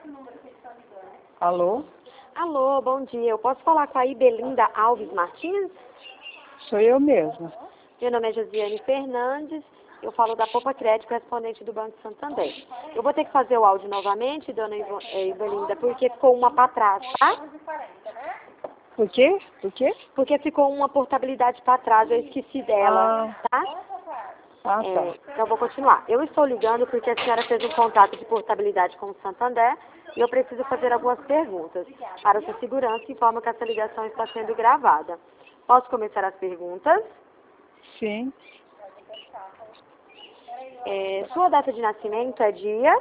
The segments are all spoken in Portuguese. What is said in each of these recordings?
Alô? Alô, bom dia. Eu posso falar com a Ibelinda Alves Martins? Sou eu mesma. Meu nome é Josiane Fernandes. Eu falo da Poupa Crédito, correspondente do Banco Santander. Eu vou ter que fazer o áudio novamente, dona Ibelinda, porque ficou uma para trás, tá? Por quê? Por quê? Porque ficou uma portabilidade para trás, eu esqueci dela, tá? Tá. Então eu vou continuar. Eu estou ligando porque a senhora fez um contrato de portabilidade com o Santander e eu preciso fazer algumas perguntas. Para sua segurança, informo que essa ligação está sendo gravada. Posso começar as perguntas? Sim. Sua data de nascimento é dia?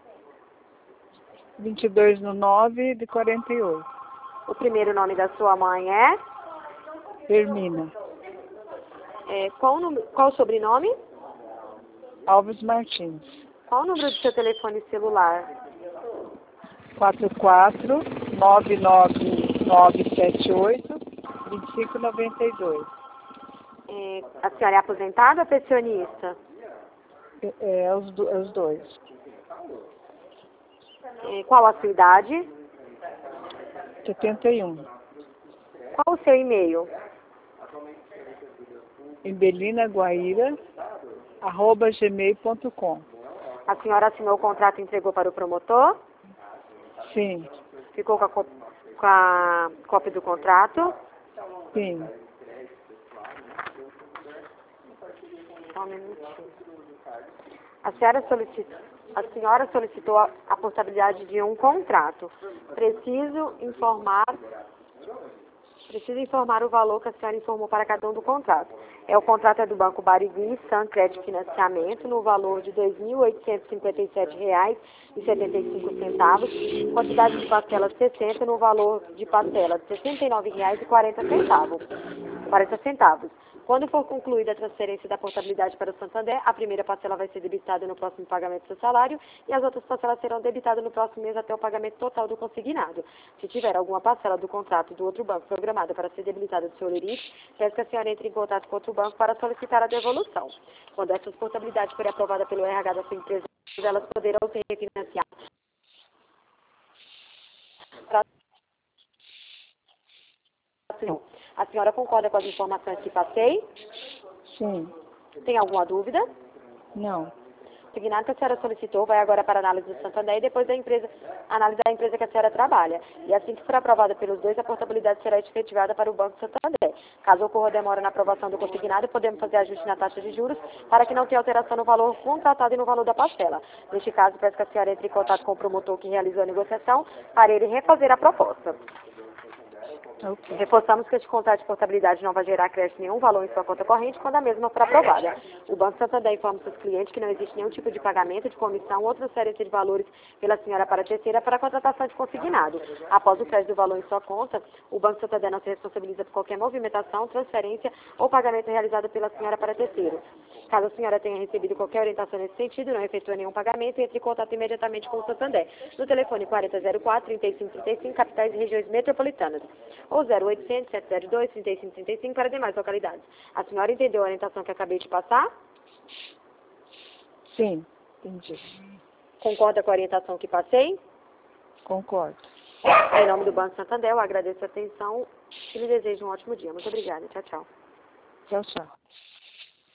22/9/48. O primeiro nome da sua mãe é? Hermina. Qual o sobrenome? Alves Martins. Qual o número do seu telefone celular? 44999782592. A senhora é aposentada ou pensionista? Os dois. Qual a sua idade? 71. Qual o seu e-mail? embelinaguaíra@gmail.com. A senhora assinou o contrato e entregou para o promotor? Sim. Ficou com a cópia do contrato? Sim. Só um minutinho. A senhora solicitou a portabilidade de um contrato. Preciso informar o valor que a senhora informou para cada um do contrato. O contrato é do Banco Barigui, San Crédito Financiamento, no valor de R$ 2.857,75. Quantidade de parcelas 60, no valor de parcela R$ 69,40. Quando for concluída a transferência da portabilidade para o Santander, a primeira parcela vai ser debitada no próximo pagamento do seu salário e as outras parcelas serão debitadas no próximo mês até o pagamento total do consignado. Se tiver alguma parcela do contrato do outro banco programada para ser debilitada do seu limite, peço que a senhora entre em contato com outro banco para solicitar a devolução. Quando essas portabilidades forem aprovadas pelo RH da sua empresa, elas poderão ser refinanciadas. A senhora concorda com as informações que passei? Sim. Tem alguma dúvida? Não. O consignado que a senhora solicitou vai agora para a análise do Santander e depois análise da empresa que a senhora trabalha. E assim que for aprovada pelos dois, a portabilidade será efetivada para o Banco Santander. Caso ocorra demora na aprovação do consignado, podemos fazer ajuste na taxa de juros para que não tenha alteração no valor contratado e no valor da parcela. Neste caso, peço que a senhora entre em contato com o promotor que realizou a negociação para ele refazer a proposta. Ok. Reforçamos que este contrato de portabilidade não vai gerar crédito nenhum valor em sua conta corrente quando a mesma for aprovada. O Banco Santander informa seus clientes que não existe nenhum tipo de pagamento de comissão ou transferência de valores pela senhora para a terceira para a contratação de consignado. Após o crédito do valor em sua conta, o Banco Santander não se responsabiliza por qualquer movimentação, transferência ou pagamento realizado pela senhora para terceiro. Caso a senhora tenha recebido qualquer orientação nesse sentido, não efetua nenhum pagamento, entre em contato imediatamente com o Santander, no telefone 4004-3535, capitais e regiões metropolitanas, ou 0800-702-3535 para demais localidades. A senhora entendeu a orientação que acabei de passar? Sim, entendi. Concorda com a orientação que passei? Concordo. Em nome do Banco Santander, eu agradeço a atenção e lhe desejo um ótimo dia. Muito obrigada. Tchau, tchau. Tchau, tchau.